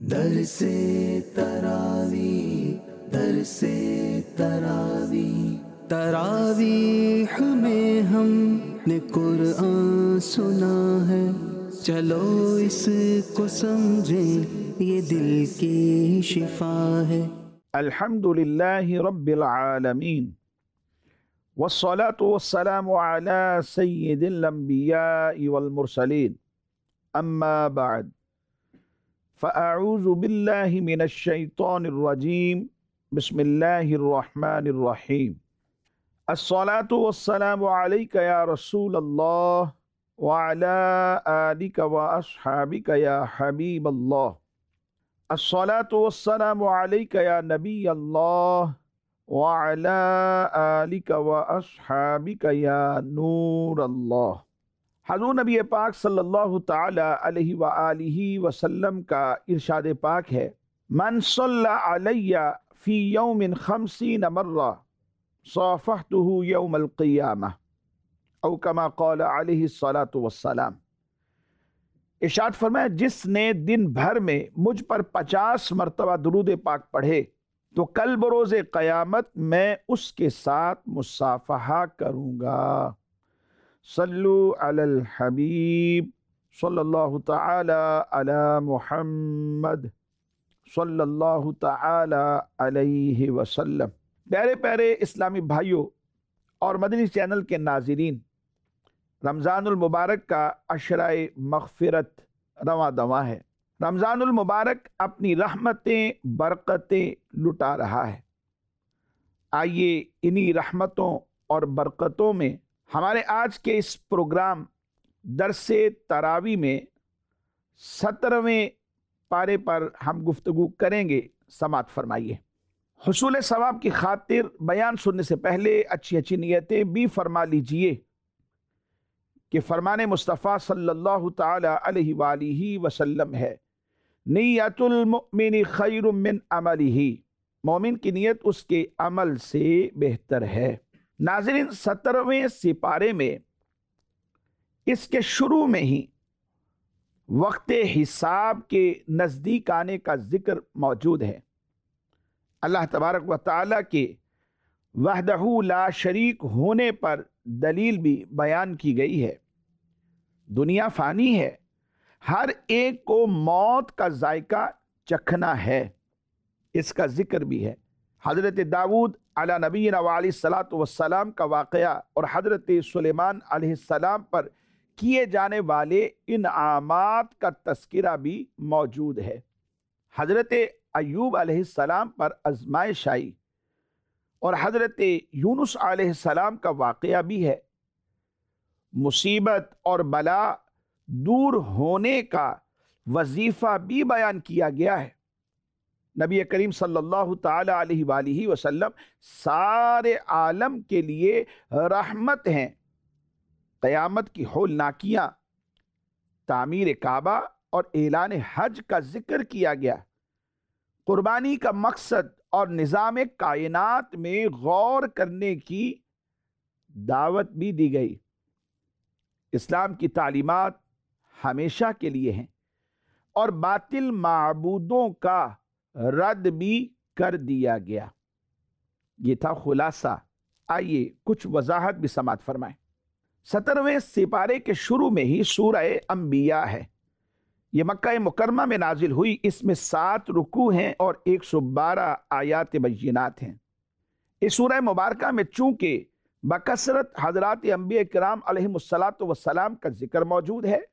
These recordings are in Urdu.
در سے تراوی در سے تراوی تراویح میں ہم نے قرآن سنا ہے، چلو اس کو سمجھیں یہ دل کی شفا ہے۔ الحمد للہ رب العالمین والصلاة والسلام على سید الانبیاء والمرسلین، اما بعد فاعوذ باللہ من الشیطان الرجیم، بسم اللہ الرحمن الرحیم۔ الصلاة والسلام علیک یا رسول اللہ وعلى آلک واصحابک یا حبیب اللہ۔ الصلاة والسلام علیک یا نبی اللہ وعلى آلک واصحابک یا نور اللہ۔ حضور نبی پاک صلی اللہ تعالی علیہ وآلہ وسلم کا ارشاد پاک ہے، من صلی علی فی یوم 50 مرہ صافحتہ یوم القیامہ، او کما قال علیہ الصلاۃ والسلام۔ ارشاد فرمایا، جس نے دن بھر میں مجھ پر 50 مرتبہ درود پاک پڑھے تو کل بروز قیامت میں اس کے ساتھ مصافحہ کروں گا۔ صلو علی الحبیب صلی اللہ تعالی علی محمد صلی اللہ تعالی علیہ وسلم۔ پیارے پیارے اسلامی بھائیوں اور مدنی چینل کے ناظرین، رمضان المبارک کا عشرۂ مغفرت رواں دواں ہے۔ رمضان المبارک اپنی رحمتیں برکتیں لٹا رہا ہے۔ آئیے انہی رحمتوں اور برکتوں میں ہمارے آج کے اس پروگرام درس تراوی میں 17ویں پارے پر ہم گفتگو کریں گے۔ سماعت فرمائیے۔ حصول ثواب کی خاطر بیان سننے سے پہلے اچھی نیتیں بھی فرما لیجئے کہ فرمان مصطفیٰ صلی اللہ تعالی علیہ وآلہ وسلم ہے، نیت المؤمن خیر من عملہ، مومن کی نیت اس کے عمل سے بہتر ہے۔ ناظرین، 17ویں سپارے میں اس کے شروع میں ہی وقت حساب کے نزدیک آنے کا ذکر موجود ہے۔ اللہ تبارک و تعالیٰ کے وحدہ لا شریک ہونے پر دلیل بھی بیان کی گئی ہے۔ دنیا فانی ہے، ہر ایک کو موت کا ذائقہ چکھنا ہے، اس کا ذکر بھی ہے۔ حضرت داؤد علی نبینا وعلیہ الصلاۃ والسلام کا واقعہ اور حضرت سلیمان علیہ السلام پر کیے جانے والے انعامات کا تذکرہ بھی موجود ہے۔ حضرت ایوب علیہ السلام پر آزمائش آئی اور حضرت یونس علیہ السلام کا واقعہ بھی ہے۔ مصیبت اور بلا دور ہونے کا وظیفہ بھی بیان کیا گیا ہے۔ نبی کریم صلی اللہ تعالی علیہ وآلہ وسلم سارے عالم کے لیے رحمت ہیں۔ قیامت کی ہولناکیاں، تعمیر کعبہ اور اعلان حج کا ذکر کیا گیا۔ قربانی کا مقصد اور نظام کائنات میں غور کرنے کی دعوت بھی دی گئی۔ اسلام کی تعلیمات ہمیشہ کے لیے ہیں اور باطل معبودوں کا رد بھی کر دیا گیا۔ یہ تھا خلاصہ۔ آئیے کچھ وضاحت بھی سماعت فرمائیں۔ 17ویں سپارے کے شروع میں ہی سورہ انبیاء ہے۔ یہ مکہ مکرمہ میں نازل ہوئی۔ اس میں 7 رکوع ہیں اور 112 آیات بینات ہیں۔ اس سورہ مبارکہ میں چونکہ بکثرت حضرات انبیاء کرام علیہم السلام کا ذکر موجود ہے،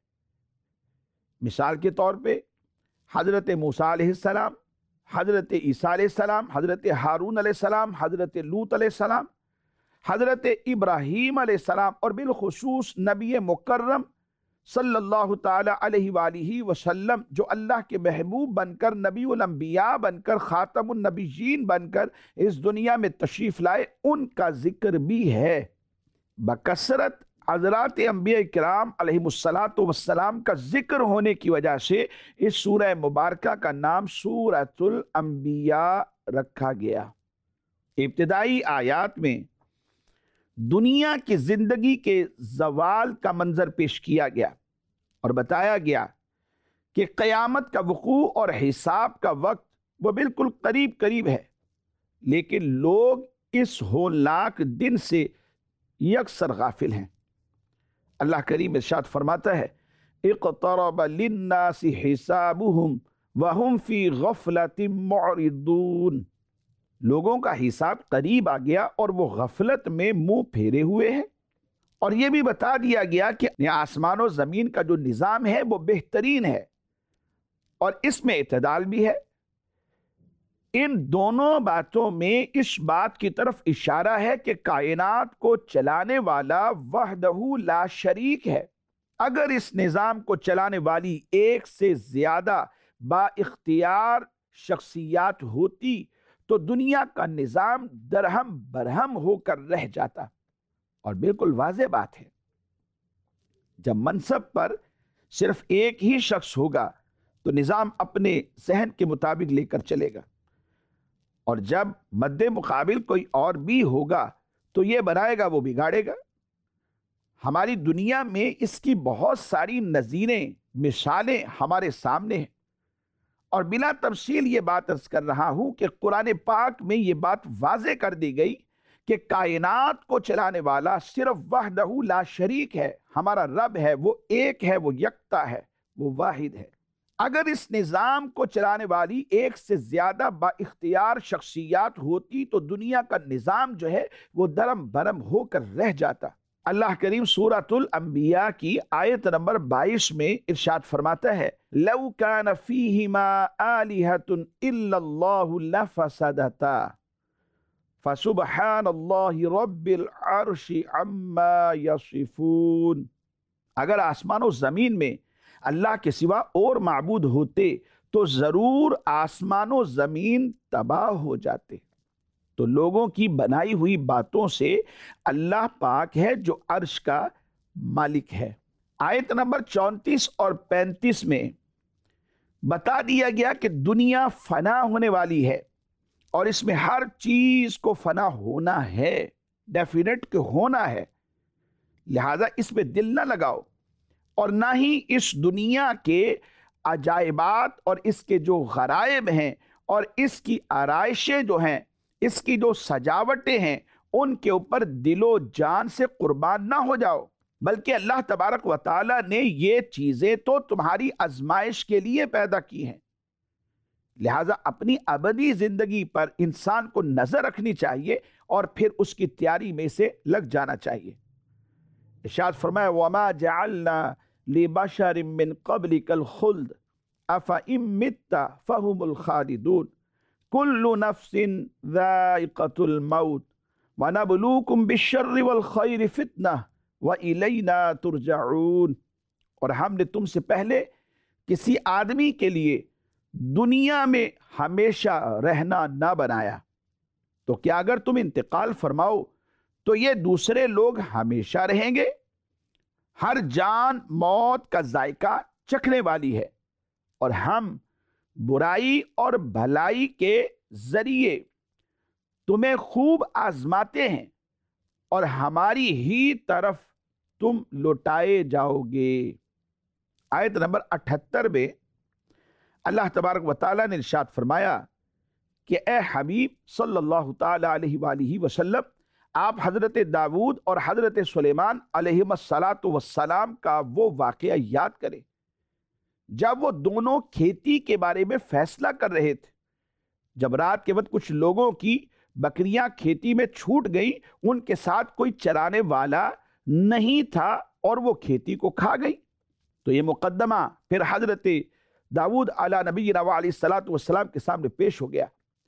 مثال کے طور پہ حضرت موسیٰ علیہ السلام، حضرت عیسیٰ علیہ السلام، حضرت ہارون علیہ السلام، حضرت لوط علیہ السلام، حضرت ابراہیم علیہ السلام، اور بالخصوص نبی مکرم صلی اللہ علیہ وآلہ وسلم، جو اللہ کے محبوب بن کر، نبی الانبیاء بن کر، خاتم النبیین بن کر اس دنیا میں تشریف لائے، ان کا ذکر بھی ہے۔ بکثرت حضرات انبیاء کرام علیہم السلام کا ذکر ہونے کی وجہ سے اس سورہ مبارکہ کا نام سورۃ الانبیاء رکھا گیا۔ ابتدائی آیات میں دنیا کی زندگی کے زوال کا منظر پیش کیا گیا اور بتایا گیا کہ قیامت کا وقوع اور حساب کا وقت وہ بالکل قریب قریب ہے، لیکن لوگ اس ہولناک دن سے یکسر غافل ہیں۔ اللہ کریم ارشاد فرماتا ہے اقترب للناس حسابهم وهم فی غفلۃ معرضون، لوگوں کا حساب قریب آ گیا اور وہ غفلت میں منہ پھیرے ہوئے ہیں۔ اور یہ بھی بتا دیا گیا کہ آسمان و زمین کا جو نظام ہے وہ بہترین ہے اور اس میں اعتدال بھی ہے۔ ان دونوں باتوں میں اس بات کی طرف اشارہ ہے کہ کائنات کو چلانے والا وحدہ لا شریک ہے۔ اگر اس نظام کو چلانے والی ایک سے زیادہ با اختیار شخصیات ہوتی تو دنیا کا نظام درہم برہم ہو کر رہ جاتا۔ اور بالکل واضح بات ہے، جب منصب پر صرف ایک ہی شخص ہوگا تو نظام اپنے ذہن کے مطابق لے کر چلے گا، اور جب مد مقابل کوئی اور بھی ہوگا تو یہ بنائے گا وہ بگاڑے گا۔ ہماری دنیا میں اس کی بہت ساری نظیریں مثالیں ہمارے سامنے ہیں، اور بلا تفصیل یہ بات عرض کر رہا ہوں کہ قرآن پاک میں یہ بات واضح کر دی گئی کہ کائنات کو چلانے والا صرف وحدہ لا شریک ہے، ہمارا رب ہے، وہ ایک ہے، وہ یکتا ہے، وہ واحد ہے۔ اگر اس نظام کو چلانے والی ایک سے زیادہ با اختیار شخصیات ہوتی تو دنیا کا نظام جو ہے وہ درم برم ہو کر رہ جاتا۔ اللہ کریم سورۃ الانبیاء کی آیت نمبر 22 میں ارشاد فرماتا ہے لَوْ كَانَ فِيهِمَا آلِهَةٌ إِلَّا اللَّهُ لَفَسَدَتَا فَسُبْحَانَ اللَّهِ رَبِّ الْعَرْشِ عَمَّا يَصِفُونَ، اگر آسمان و زمین میں اللہ کے سوا اور معبود ہوتے تو ضرور آسمان و زمین تباہ ہو جاتے۔ تو لوگوں کی بنائی ہوئی باتوں سے اللہ پاک ہے جو عرش کا مالک ہے۔ آیت نمبر 34 اور 35 میں بتا دیا گیا کہ دنیا فنا ہونے والی ہے اور اس میں ہر چیز کو فنا ہونا ہے، ڈیفینیٹ کہ ہونا ہے، لہذا اس میں دل نہ لگاؤ، اور نہ ہی اس دنیا کے عجائبات اور اس کے جو غرائب ہیں اور اس کی آرائشیں جو ہیں، اس کی جو سجاوٹیں ہیں، ان کے اوپر دل و جان سے قربان نہ ہو جاؤ، بلکہ اللہ تبارک و تعالی نے یہ چیزیں تو تمہاری آزمائش کے لیے پیدا کی ہیں، لہٰذا اپنی ابدی زندگی پر انسان کو نظر رکھنی چاہیے اور پھر اس کی تیاری میں سے لگ جانا چاہیے۔ ارشاد فرمایا وَمَا جَعَلْنَا لِبَشَرٍ مِّن قَبْلِكَ الْخُلْدَ أَفَإِن مِّتَّ فَهُمُ الْخَالِدُونَ كُلُّ نَفْسٍ ذَائِقَةُ الْمَوْتِ وَنَبْلُوكُمْ بِالشَّرِّ وَالْخَيْرِ فِتْنَةً وَإِلَيْنَا تُرْجَعُونَ، اور ہم نے تم سے پہلے کسی آدمی کے لیے دنیا میں ہمیشہ رہنا نہ بنایا، تو کیا اگر تم انتقال فرماؤ تو یہ دوسرے لوگ ہمیشہ رہیں گے؟ ہر جان موت کا ذائقہ چکھنے والی ہے، اور ہم برائی اور بھلائی کے ذریعے تمہیں خوب آزماتے ہیں اور ہماری ہی طرف تم لوٹائے جاؤ گے۔ آیت نمبر 78 میں اللہ تبارک و تعالیٰ نے ارشاد فرمایا کہ اے حبیب صلی اللہ تعالی علیہ وآلہ وسلم، آپ حضرت داؤد اور حضرت سلیمان علیہم السلام کا وہ واقعہ یاد کریں جب وہ دونوں کھیتی کے بارے میں فیصلہ کر رہے تھے۔ جب رات کے وقت کچھ لوگوں کی بکریاں کھیتی میں چھوٹ گئی، ان کے ساتھ کوئی چرانے والا نہیں تھا اور وہ کھیتی کو کھا گئی، تو یہ مقدمہ پھر حضرت داؤد علیہ نبینا علیہ السلام کے سامنے پیش ہو گیا۔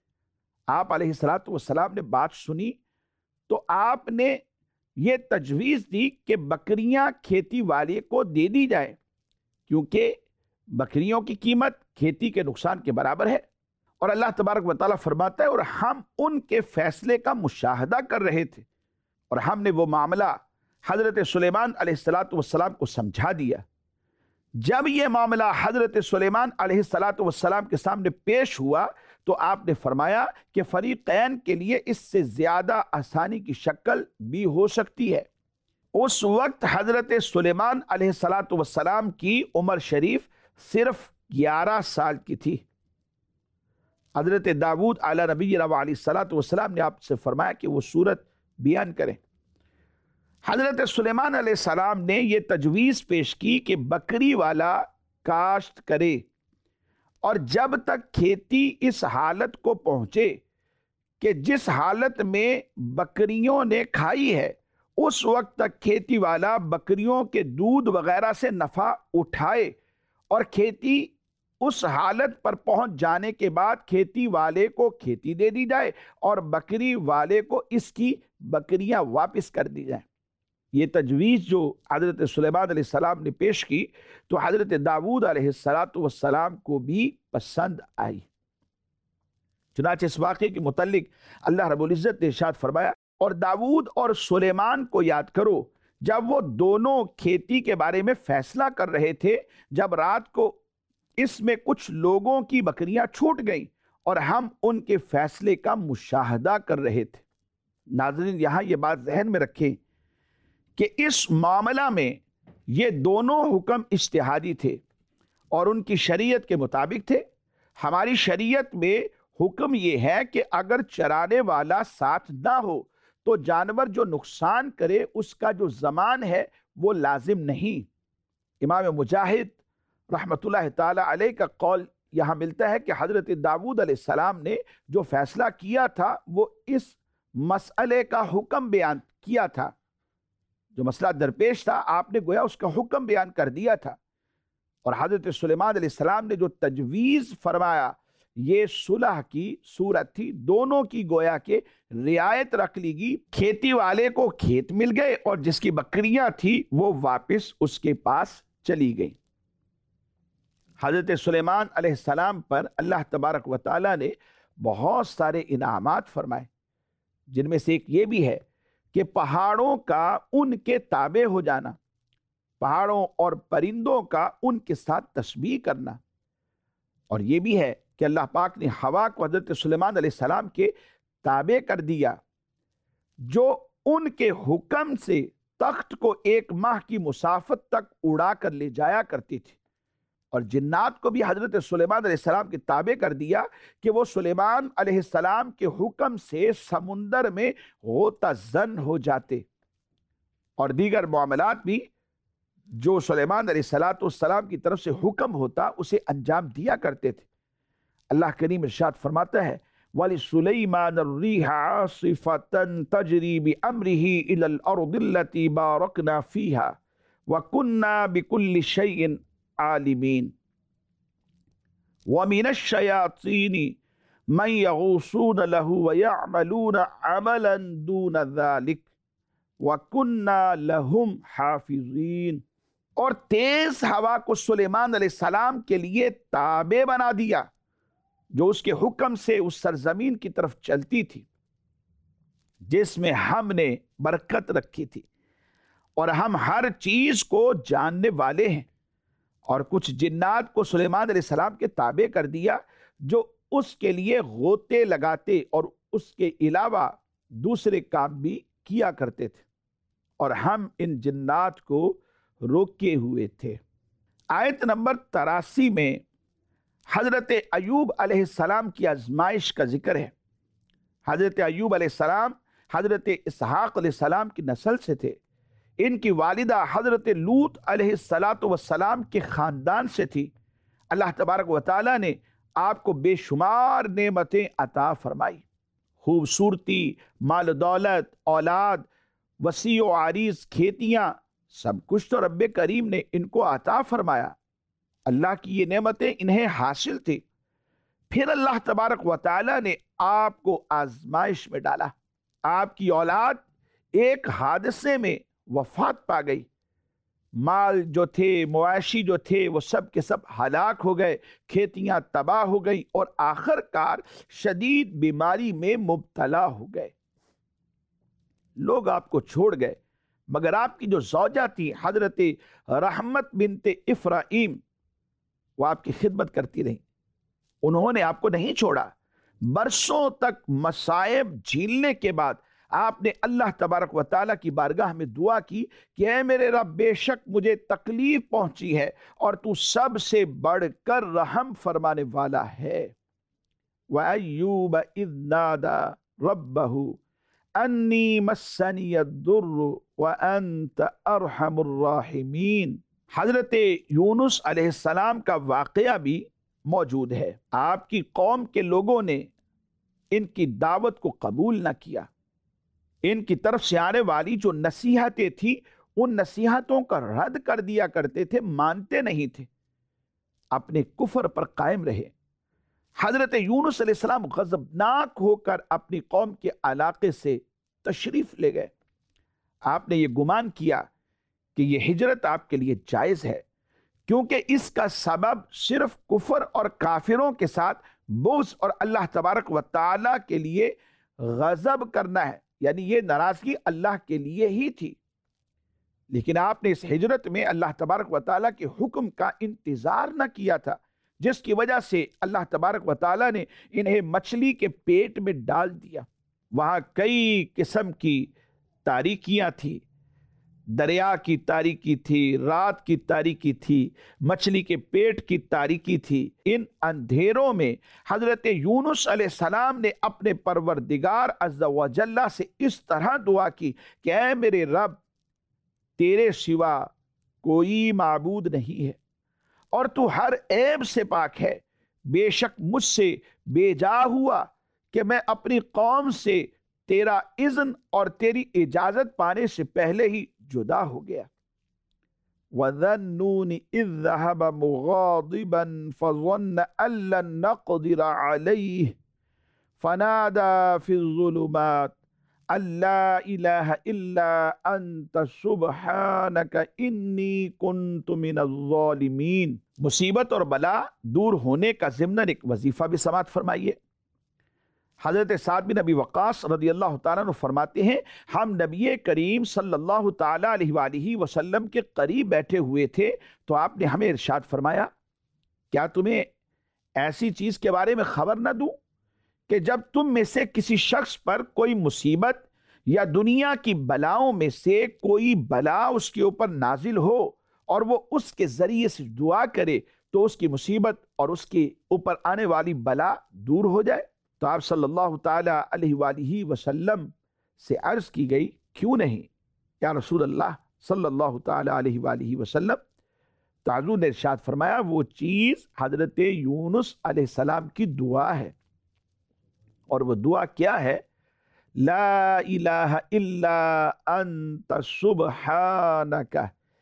آپ علیہ السلام نے بات سنی تو آپ نے یہ تجویز دی کہ بکریاں کھیتی والے کو دے دی جائیں، کیونکہ بکریوں کی قیمت کھیتی کے نقصان کے برابر ہے۔ اور اللہ تبارک و تعالیٰ فرماتا ہے اور ہم ان کے فیصلے کا مشاہدہ کر رہے تھے، اور ہم نے وہ معاملہ حضرت سلیمان علیہ السلام کو سمجھا دیا۔ جب یہ معاملہ حضرت سلیمان علیہ السلام کے سامنے پیش ہوا تو آپ نے فرمایا کہ فریقین کے لیے اس سے زیادہ آسانی کی شکل بھی ہو سکتی ہے۔ اس وقت حضرت سلیمان علیہ السلام کی عمر شریف صرف 11 سال کی تھی۔ حضرت داؤد علیہ نبی علیہ الصلوۃ والسلام نے آپ سے فرمایا کہ وہ سورت بیان کریں۔ حضرت سلیمان علیہ السلام نے یہ تجویز پیش کی کہ بکری والا کاشت کرے، اور جب تک کھیتی اس حالت کو پہنچے کہ جس حالت میں بکریوں نے کھائی ہے، اس وقت تک کھیتی والا بکریوں کے دودھ وغیرہ سے نفع اٹھائے، اور کھیتی اس حالت پر پہنچ جانے کے بعد کھیتی والے کو کھیتی دے دی جائے اور بکری والے کو اس کی بکریاں واپس کر دی جائیں۔ یہ تجویز جو حضرت سلیمان علیہ السلام نے پیش کی تو حضرت داؤد علیہ السلام کو بھی پسند آئی۔ چنانچہ اس واقعے کے متعلق اللہ رب العزت نے ارشاد فرمایا، اور داؤد اور سلیمان کو یاد کرو جب وہ دونوں کھیتی کے بارے میں فیصلہ کر رہے تھے، جب رات کو اس میں کچھ لوگوں کی بکریاں چھوٹ گئیں اور ہم ان کے فیصلے کا مشاہدہ کر رہے تھے۔ ناظرین، یہاں یہ بات ذہن میں رکھیں کہ اس معاملہ میں یہ دونوں حکم اجتہادی تھے اور ان کی شریعت کے مطابق تھے۔ ہماری شریعت میں حکم یہ ہے کہ اگر چرانے والا ساتھ نہ ہو تو جانور جو نقصان کرے اس کا جو ضمان ہے وہ لازم نہیں۔ امام مجاہد رحمت اللہ تعالی علیہ کا قول یہاں ملتا ہے کہ حضرت داؤد علیہ السلام نے جو فیصلہ کیا تھا وہ اس مسئلے کا حکم بیان کیا تھا، جو مسئلہ درپیش تھا آپ نے گویا اس کا حکم بیان کر دیا تھا۔ اور حضرت سلیمان علیہ السلام نے جو تجویز فرمایا یہ صلح کی صورت تھی، دونوں کی گویا کہ رعایت رکھ لی گئی۔ کھیتی والے کو کھیت مل گئے اور جس کی بکریاں تھی وہ واپس اس کے پاس چلی گئی۔ حضرت سلیمان علیہ السلام پر اللہ تبارک و تعالیٰ نے بہت سارے انعامات فرمائے، جن میں سے ایک یہ بھی ہے کہ پہاڑوں کا ان کے تابع ہو جانا، پہاڑوں اور پرندوں کا ان کے ساتھ تشبیہ کرنا، اور یہ بھی ہے کہ اللہ پاک نے ہوا کو حضرت سلیمان علیہ السلام کے تابع کر دیا، جو ان کے حکم سے تخت کو 1 ماہ کی مسافت تک اڑا کر لے جایا کرتی تھی، اور جنات کو بھی حضرت سلیمان علیہ السلام کے تابع کر دیا کہ وہ سلیمان علیہ السلام کے حکم سے سمندر میں غوطہ زن ہو جاتے، اور دیگر معاملات بھی جو سلیمان علیہ السلام کی طرف سے حکم ہوتا اسے انجام دیا کرتے تھے۔ اللہ کریم ارشاد فرماتا ہے وَلِسُلَيْمَانَ الرِّيحَ عَاصِفَةً تَجْرِي بِأَمْرِهِ إِلَى الْأَرْضِ الَّتِي بَارَكْنَا فِيهَا وَكُنَّا بِكُلِّ شَيْءٍ عالمین وَمِنَ الشَّيَاطِينِ مَنْ يَغُوصُونَ لَهُ وَيَعْمَلُونَ عَمَلًا دُونَ ذَلِكَ وَكُنَّا لَهُمْ حَافِظِينَ، اور تیز ہوا کو سلیمان علیہ السلام کے لیے تابع بنا دیا جو اس کے حکم سے اس سرزمین کی طرف چلتی تھی جس میں ہم نے برکت رکھی تھی، اور ہم ہر چیز کو جاننے والے ہیں۔ اور کچھ جنات کو سلیمان علیہ السلام کے تابع کر دیا جو اس کے لیے غوطے لگاتے اور اس کے علاوہ دوسرے کام بھی کیا کرتے تھے، اور ہم ان جنات کو روکے ہوئے تھے۔ آیت نمبر 83 میں حضرت ایوب علیہ السلام کی آزمائش کا ذکر ہے۔ حضرت ایوب علیہ السلام حضرت اسحاق علیہ السلام کی نسل سے تھے، ان کی والدہ حضرت لوط علیہ السلام کے خاندان سے تھی۔ اللہ تبارک و تعالیٰ نے آپ کو بے شمار نعمتیں عطا فرمائی، خوبصورتی، مال و دولت، اولاد، وسیع و عریض کھیتیاں، سب کچھ تو رب کریم نے ان کو عطا فرمایا۔ اللہ کی یہ نعمتیں انہیں حاصل تھی، پھر اللہ تبارک و تعالیٰ نے آپ کو آزمائش میں ڈالا۔ آپ کی اولاد ایک حادثے میں وفات پا گئی، مال جو تھے، مواشی جو تھے، وہ سب کے سب ہلاک ہو گئے، کھیتیاں تباہ ہو گئی، اور آخر کار شدید بیماری میں مبتلا ہو گئے۔ لوگ آپ کو چھوڑ گئے، مگر آپ کی جو زوجہ تھی حضرت رحمت بنت افرایم، وہ آپ کی خدمت کرتی رہی، انہوں نے آپ کو نہیں چھوڑا۔ برسوں تک مصائب جھیلنے کے بعد آپ نے اللہ تبارک و تعالیٰ کی بارگاہ میں دعا کی کہ اے میرے رب، بے شک مجھے تکلیف پہنچی ہے اور تو سب سے بڑھ کر رحم فرمانے والا ہے۔ وَأَيُّوبَ إِذْ نَادَى رَبَّهُ أَنِّي مَسَّنِيَ الضُّرُّ وَأَنْتَ أَرْحَمُ الرَّاحِمِينَ۔ حضرت یونس علیہ السلام کا واقعہ بھی موجود ہے۔ آپ کی قوم کے لوگوں نے ان کی دعوت کو قبول نہ کیا۔ ان کی طرف سے آنے والی جو نصیحتیں تھیں، ان نصیحتوں کا رد کر دیا کرتے تھے، مانتے نہیں تھے، اپنے کفر پر قائم رہے۔ حضرت یونس علیہ السلام غضبناک ہو کر اپنی قوم کے علاقے سے تشریف لے گئے۔ آپ نے یہ گمان کیا کہ یہ ہجرت آپ کے لیے جائز ہے، کیونکہ اس کا سبب صرف کفر اور کافروں کے ساتھ بغض اور اللہ تبارک و تعالیٰ کے لیے غضب کرنا ہے، یعنی یہ ناراضگی اللہ کے لیے ہی تھی۔ لیکن آپ نے اس ہجرت میں اللہ تبارک و تعالیٰ کے حکم کا انتظار نہ کیا تھا، جس کی وجہ سے اللہ تبارک و تعالیٰ نے انہیں مچھلی کے پیٹ میں ڈال دیا۔ وہاں کئی قسم کی تاریکیاں تھی، دریا کی تاریکی تھی، رات کی تاریکی تھی، مچھلی کے پیٹ کی تاریکی تھی۔ ان اندھیروں میں حضرت یونس علیہ السلام نے اپنے پروردگار عز و جل سے اس طرح دعا کی کہ اے میرے رب، تیرے سوا کوئی معبود نہیں ہے اور تو ہر عیب سے پاک ہے۔ بے شک مجھ سے بے جا ہوا کہ میں اپنی قوم سے تیرا اذن اور تیری اجازت پانے سے پہلے ہی جدا ہو گیا۔ وَذَنُّونِ إِذْ ذَهَبَ مُغَاضِبًا فَظَنَّ أَن لَّن نَّقْدِرَ عَلَيْهِ فَنَادَىٰ فِي الظُّلُمَاتِ أَن لَّا إِلَٰهَ إِلَّا أَنتَ سُبْحَانَكَ إِنِّي كُنتُ مِنَ الظَّالِمِينَ۔ مصیبت اور بلا دور ہونے کا ضمن ایک وظیفہ بھی سماعت فرمائیے۔ حضرت سعد بن ابی وقاص رضی اللہ تعالیٰ عنہ فرماتے ہیں، ہم نبی کریم صلی اللہ تعالیٰ علیہ وآلہ وسلم کے قریب بیٹھے ہوئے تھے تو آپ نے ہمیں ارشاد فرمایا، کیا تمہیں ایسی چیز کے بارے میں خبر نہ دوں کہ جب تم میں سے کسی شخص پر کوئی مصیبت یا دنیا کی بلاؤں میں سے کوئی بلا اس کے اوپر نازل ہو اور وہ اس کے ذریعے سے دعا کرے تو اس کی مصیبت اور اس کے اوپر آنے والی بلا دور ہو جائے؟ تو آپ صلی اللہ تعالیٰ علیہ وآلہ وسلم سے عرض کی گئی، کیوں نہیں یا رسول اللہ صلی اللہ تعالیٰ علیہ وآلہ وسلم؟ تو حضور نے ارشاد فرمایا، وہ چیز حضرت یونس علیہ السلام کی دعا ہے، اور وہ دعا کیا ہے؟ لا الہ الا انت سبحانک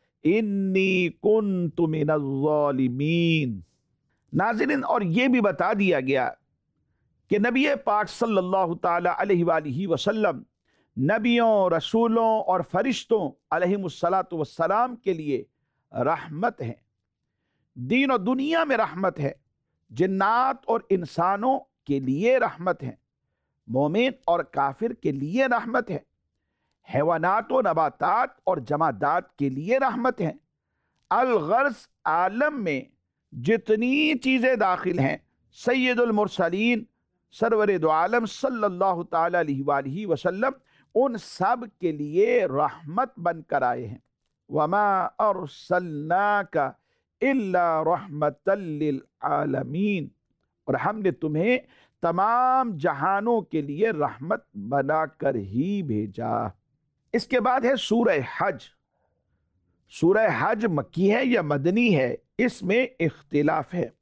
انی کنت من الظالمین۔ ناظرین، اور یہ بھی بتا دیا گیا کہ نبی پاک صلی اللہ تعالیٰ علیہ وآلہ وسلم نبیوں، رسولوں اور فرشتوں علیہم السلام کے لیے رحمت ہیں، دین و دنیا میں رحمت ہے، جنات اور انسانوں کے لیے رحمت ہے، مومن اور کافر کے لیے رحمت ہے، حیوانات و نباتات اور جمادات کے لیے رحمت ہے۔ الغرض عالم میں جتنی چیزیں داخل ہیں، سید المرسلین سرور دو عالم صلی اللہ تعالیٰ علیہ وآلہ وسلم ان سب کے لیے رحمت بن کر آئے ہیں۔ وَمَا أَرْسَلْنَاكَ إِلَّا رَحْمَةً لِّلْعَالَمِينَ، اور ہم نے تمہیں تمام جہانوں کے لیے رحمت بنا کر ہی بھیجا۔ اس کے بعد ہے سورہ حج۔ سورہ حج مکی ہے یا مدنی ہے، اس میں اختلاف ہے۔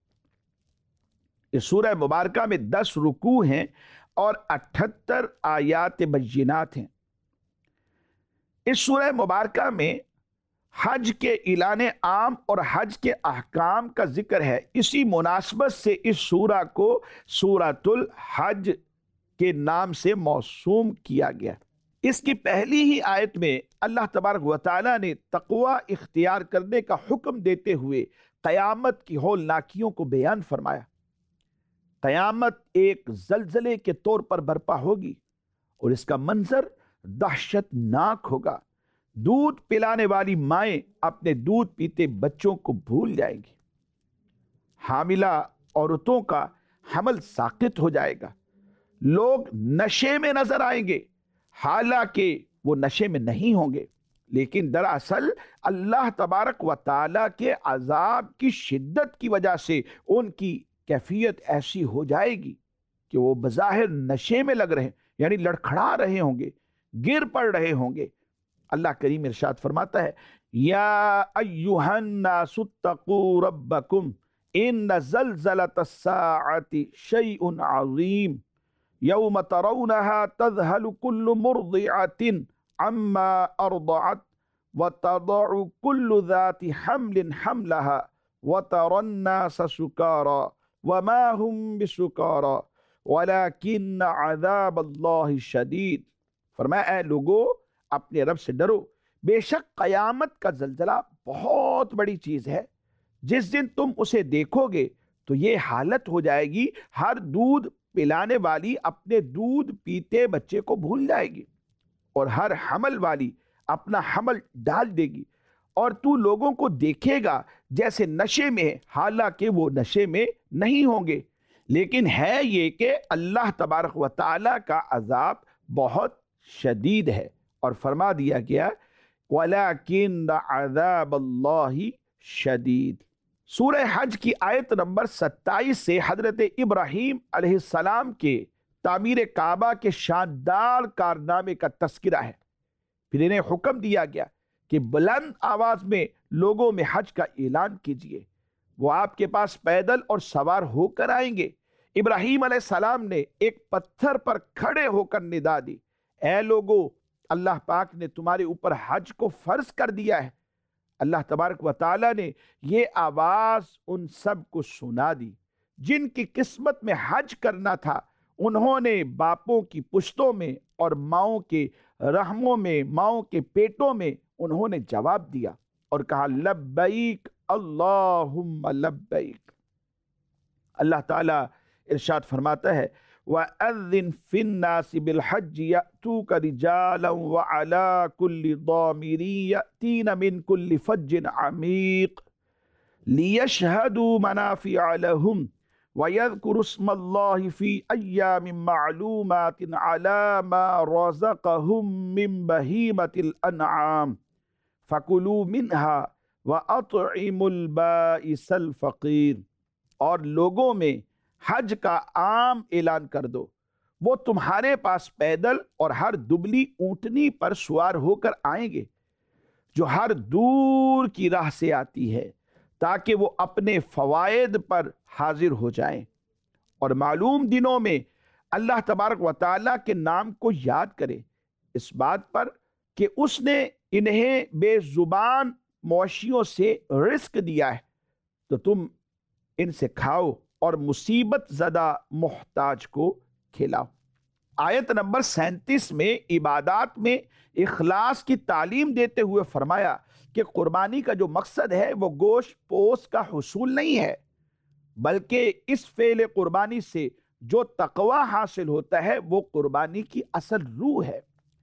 اس سورہ مبارکہ میں 10 رکوع ہیں اور 78 آیات بینات ہیں۔ اس سورہ مبارکہ میں حج کے اعلان عام اور حج کے احکام کا ذکر ہے۔ اسی مناسبت سے اس سورہ کو سورۃ الحج کے نام سے موسوم کیا گیا۔ اس کی پہلی ہی آیت میں اللہ تبارک و تعالیٰ نے تقوی اختیار کرنے کا حکم دیتے ہوئے قیامت کی ہولناکیوں کو بیان فرمایا۔ قیامت ایک زلزلے کے طور پر برپا ہوگی اور اس کا منظر دہشت ناک ہوگا۔ دودھ پلانے والی مائیں اپنے دودھ پیتے بچوں کو بھول جائیں گی، حاملہ عورتوں کا حمل ساقط ہو جائے گا، لوگ نشے میں نظر آئیں گے، حالانکہ وہ نشے میں نہیں ہوں گے، لیکن دراصل اللہ تبارک و تعالیٰ کے عذاب کی شدت کی وجہ سے ان کی کیفیت ایسی ہو جائے گی کہ وہ بظاہر نشے میں لگ رہے ہیں، یعنی لڑکھڑا رہے ہوں گے، گر پڑ رہے ہوں گے۔ اللہ کریم ارشاد فرماتا ہے، یا ایھا الناس اتقوا ربکم ان زلزلۃ الساعۃ شیء عظیم یوم ترونها تذہل کل مرضعۃ عما ارضعت وتضع كل ذات حمل حملها وترى الناس سكارى وما هم بسكارى ولكن عذاب اللہ شدید۔ فرمایا اے لوگو اپنے رب سے ڈرو، بے شک قیامت کا زلزلہ بہت بڑی چیز ہے، جس دن تم اسے دیکھو گے تو یہ حالت ہو جائے گی، ہر دودھ پلانے والی اپنے دودھ پیتے بچے کو بھول جائے گی، اور ہر حمل والی اپنا حمل ڈال دے گی، اور تو لوگوں کو دیکھے گا جیسے نشے میں، حالانکہ وہ نشے میں نہیں ہوں گے، لیکن ہے یہ کہ اللہ تبارک و تعالیٰ کا عذاب بہت شدید ہے۔ اور فرما دیا گیا وَلَكِنَّ عَذَابَ اللَّهِ شَدِيد۔ سورہ حج کی آیت نمبر 27 سے حضرت ابراہیم علیہ السلام کے تعمیر کعبہ کے شاندار کارنامے کا تذکرہ ہے۔ پھر انہیں حکم دیا گیا کہ بلند آواز میں لوگوں میں حج کا اعلان کیجیے، وہ آپ کے پاس پیدل اور سوار ہو کر آئیں گے۔ ابراہیم علیہ السلام نے ایک پتھر پر کھڑے ہو کر ندا دی، اے لوگو اللہ پاک نے تمہارے اوپر حج کو فرض کر دیا ہے۔ اللہ تبارک و تعالیٰ نے یہ آواز ان سب کو سنا دی جن کی قسمت میں حج کرنا تھا، انہوں نے باپوں کی پشتوں میں اور ماؤں کے رحموں میں، ماؤں کے پیٹوں میں انہوں نے جواب دیا اور کہا لبیک اللہم لبیک۔ اللہ تعالیٰ ارشاد فرماتا ہے وَأَذِّن فِي النَّاسِ بِالْحَجِّ يَأْتُوكَ رِجَالًا وَعَلَىٰ كُلِّ ضَامِرٍ يَأْتِينَ مِنْ كُلِّ فَجٍّ عَمِيقٍ لِيَشْهَدُوا مَنَافِعَ لَهُمْ وَيَذْكُرُوا اسْمَ اللَّهِ فِي أَيَّامٍ مَّعْلُومَاتٍ عَلَىٰ مَا رَزَقَهُم مِّن بَهِيمَةِ الْأَنْعَامِ فَكُلُوا مِنْهَا وَأَطْعِمُوا الْبَائِسَ الْفَقِيرَ۔ اور لوگوں میں حج کا عام اعلان کر دو، وہ تمہارے پاس پیدل اور ہر دبلی اونٹنی پر سوار ہو کر آئیں گے جو ہر دور کی راہ سے آتی ہے، تاکہ وہ اپنے فوائد پر حاضر ہو جائیں، اور معلوم دنوں میں اللہ تبارک و تعالیٰ کے نام کو یاد کرے، اس بات پر کہ اس نے انہیں بے زبان مویشیوں سے رزق دیا ہے تو تم ان سے کھاؤ اور مصیبت زدہ محتاج کو کھلاؤ۔ آیت نمبر 37 میں عبادات میں اخلاص کی تعلیم دیتے ہوئے فرمایا کہ قربانی کا جو مقصد ہے وہ گوشت پوست کا حصول نہیں ہے، بلکہ اس فعل قربانی سے جو تقوی حاصل ہوتا ہے وہ قربانی کی اصل روح ہے۔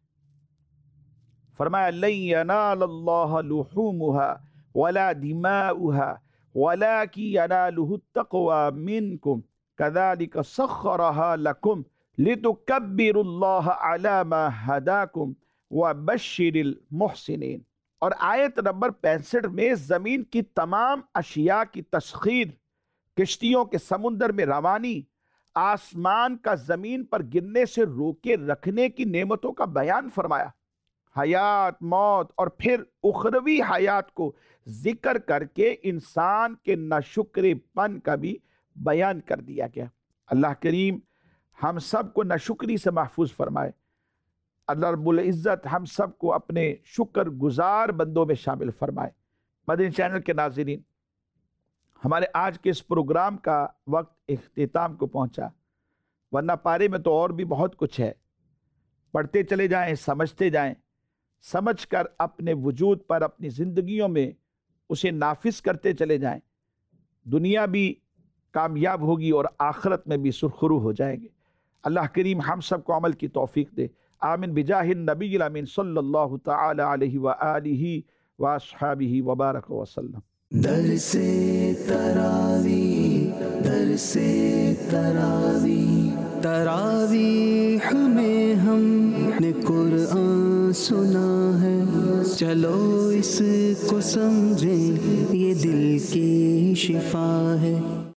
فرمایا لن ینال اللہ لحومها ولا دماؤها وَلَكِنْ يَنَالُهُ التَّقْوَى مِنْكُمْ كَذَلِكَ سَخَّرَهَا لَكُمْ لِتُكَبِّرُوا اللَّهَ عَلَى مَا هَدَاكُمْ وَبَشِّرِ الْمُحْسِنِينَ۔ اور آیت نمبر 65 میں زمین کی تمام اشیاء کی تسخیر، کشتیوں کے سمندر میں روانی، آسمان کا زمین پر گرنے سے روکے رکھنے کی نعمتوں کا بیان فرمایا، حیات، موت اور پھر اخروی حیات کو ذکر کر کے انسان کے ناشکری پن کا بھی بیان کر دیا گیا۔ اللہ کریم ہم سب کو ناشکری سے محفوظ فرمائے۔ اللہ رب العزت ہم سب کو اپنے شکر گزار بندوں میں شامل فرمائے۔ مدنی چینل کے ناظرین، ہمارے آج کے اس پروگرام کا وقت اختتام کو پہنچا، ورنہ پارے میں تو اور بھی بہت کچھ ہے، پڑھتے چلے جائیں، سمجھتے جائیں، سمجھ کر اپنے وجود پر، اپنی زندگیوں میں اسے نافذ کرتے چلے جائیں، دنیا بھی کامیاب ہوگی اور آخرت میں بھی سرخرو ہو جائیں گے۔ اللہ کریم ہم سب کو عمل کی توفیق دے، آمین بجاہ النبی الامین صلی اللہ تعالی علیہ وآلہ واصحابہ وبارک وسلم۔ درس تراوی، درس تراوی، تراویح میں ہم نے قرآن سنا ہے، چلو اس کو سمجھیں یہ دل کی شفا ہے۔